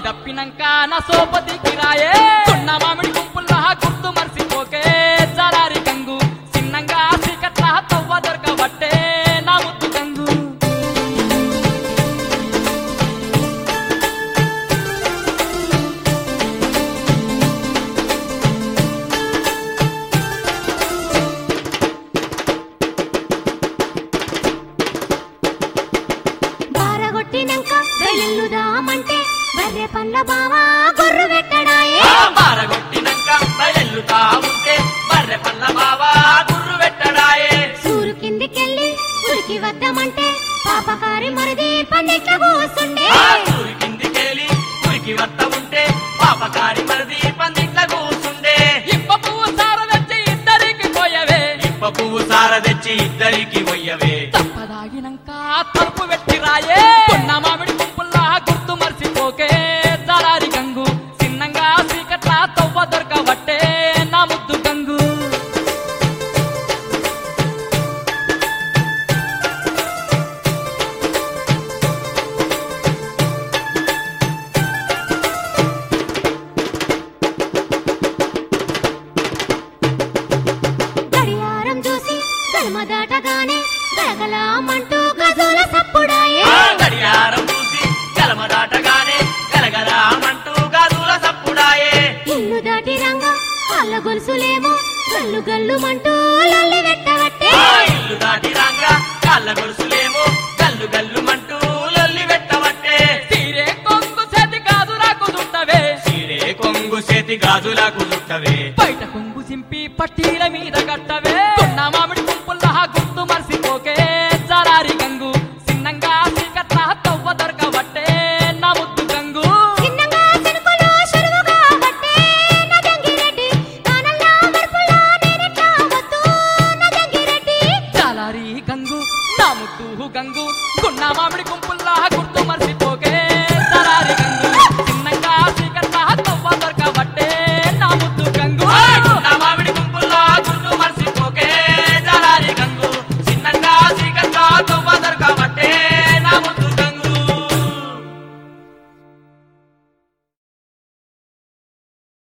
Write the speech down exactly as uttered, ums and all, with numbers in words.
కప్పినంక నా సోపతికి రాయే ఉన్న మామిడి గుంపుల్లా గుర్తు మర్చిపోకే జలారి గంగు చిన్నంగా సీకట్ల తవ్వ దొరకబట్టే నా ముద్దు గంగు బారగొట్టినంక బయలుదామంటే బర్రె పండ్ల బావా గొర్రు పెట్టడాయే బారగొట్టినంక బయలుతా ఉంటే బర్రె పండ్ల బావా గుర్రు పెట్టడాయే సూరు కిందికెళ్ళి ఉరికి వద్దామంటే పాపకారి మరిది పందిట్ల కూసుండే సూరి కిందికెళ్ళి ఉరికి వద్ద ఉంటే పాపకారి మరిది పందిట్ల కూసుండే ఇప్ప పువ్వు సార తెచ్చి ఇద్దరికి పోయవే ఇప్ప పువ్వు సార తెచ్చి ఇద్దరికి పోయవే తప్పదాగినంక తలుపు పెట్టి రాయే ఉన్న మామిడి గుంపుల్లా గుర్తు మర్చిపోకే జలారి గంగు చిన్నంగా సీకట్ల తవ్వ దొరకబట్టే నా ముద్దు గంగు గడియారం చూసి గడమ దాటగానే గలగలామంటూ గజోల సప్పుడాయే గడియారం చూసి కలమ దాటగానే గలగలామంటూ గాజుల సప్పుడాయే ఇల్లు దాటి రంగా కాళ్ళ గొలుసులేమో గల్లు గల్లుమంటూ లల్లి పెట్టవట్టే ఆ ఇల్లు దాటి రాంగా కాళ్ళ గొలుసులేమో గల్లు గల్లుమంటూ లొల్లి పెట్టవట్టే తీరే కొంగు చేతి గాజులకు చుట్టవే చీరే కొంగు చేతి గాజులకు చుట్టవే బయట కొంగు చింపి పట్టీల మీద కట్టవే ఉన్న మామిడి గుంపుల్లా గుర్తు మర్చిపోకే జలారి గంగు చిన్నంగా సీకట్ల తవ్వ దొరకబట్టే నా ముద్దు గంగు చిన్నగా చినుకులు చెరువుగా బట్టే నా జంగిరెడ్డి కానల్లా మరుపులా నేనెట్లా వద్దు నా జంగిరెడ్డి జలారి గంగు నా ముద్దు గంగు గున్న మామిడి